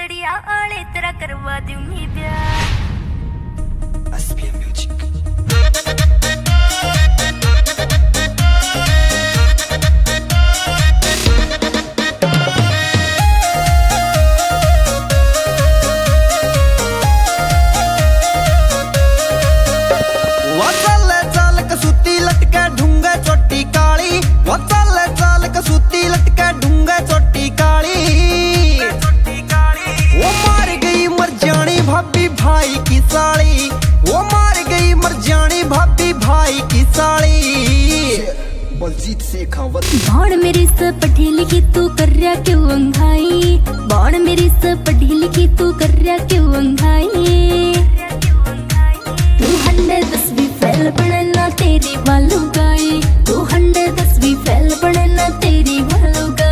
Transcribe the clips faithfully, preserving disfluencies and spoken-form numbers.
मुंदड़िया आले तेरा करवा दूंगी प्यार। भाई की साली वो मार गई मर जानी भाभी भाई की साली बलजीत शेखावत। बाण मेरी से पढ़ी लिखी तू कर रहा क्यों अंघाई, बाण मेरी से पढ़ी लिखी तू कर रहा क्यों अंघाई। तू हंडे दसवीं फेल बनना तेरी बालू गाई, तू हंडे दसवीं फेल बनना तेरी बालू गाई।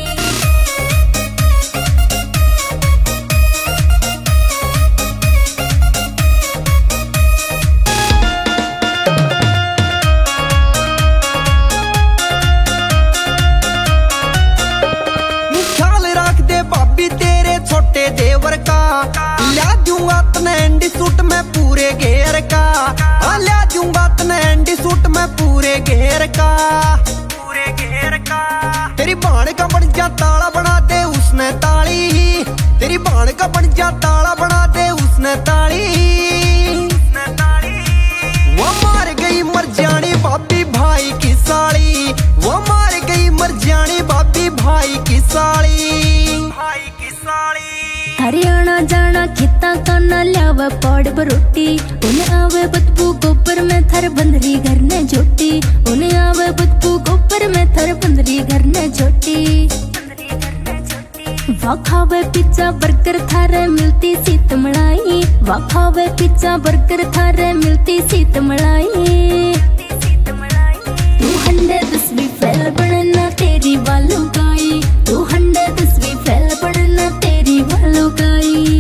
छोटे देवर का ला दूंगा तने एंडी सूट में पूरे घेर का, ला दूंगा तने एंडी सूट में पूरे घेर का, पूरे घेर का। तेरी बाण का बन जा ताला बना दे उसने ताली, तेरी बाण का बन जा ताला बना दे उसने ताली, उसने ताली। वो मार गई मर जानी भाभी भाई की साली, वो मार गई मर जानी भाभी भाई की साली, भाई की साली। हरियाणा जाना खेता काना ल्यावा पाड़ बरोटी, उन्हें आवे बदबू गोबर में थर बंदरी घर ने झोटी, उन्हें आवे बदबू गोबर में थर बंदरी घर ने झोटी। वा खावे पिज्जा बर्गर थारे मिलती सीत मलाई, वा खावे पिज्जा बर्गर थारे मिलती सीत मलाई। तू हंडे दसवीं फेल बनना तेरी बालू गाई, तू हंडे दसवीं फेल बनना तेरी बालू गाई।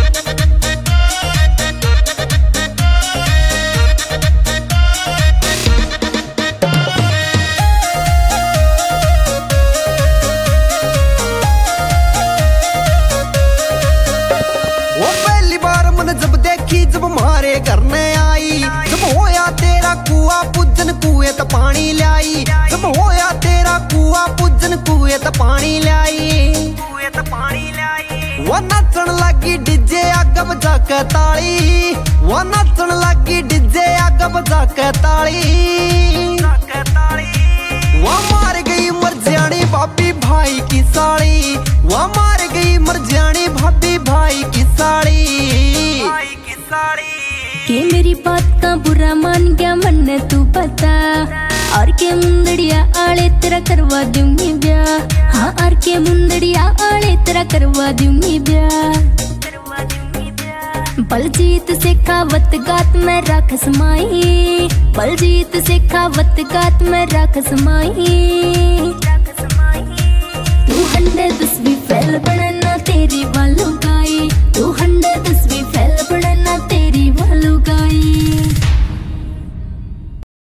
जब देखी जब मारे घर ने आई, जब होया तेरा कुआ पूजन कुएं त पानी लाई, जब होया तेरा कुआ पूजन कुएं त पानी लाई, कुएं त पानी लाई। वो नाचन लगी डीजे आग बजा के ताली, वो नाचन लगी डीजे आग बजा के ताली, वो मार गई मर जानी भाभी भाई की साली, वो मार गई मर जानी भाभी भाई की साली, भाई की साली। के मेरी बात का बुरा मान गया मन तू बता, और के मुंदड़िया आले तेरा करवा दूंगी ब्याह, हाँ और के मुंदड़िया आले तेरा करवा दूंगी ब्याह। बलजीत शेखावत गात में राख समाई, बलजीत शेखावत गात में राख समाई। तू हंडे दसवीं फेल बनना तेरी बालू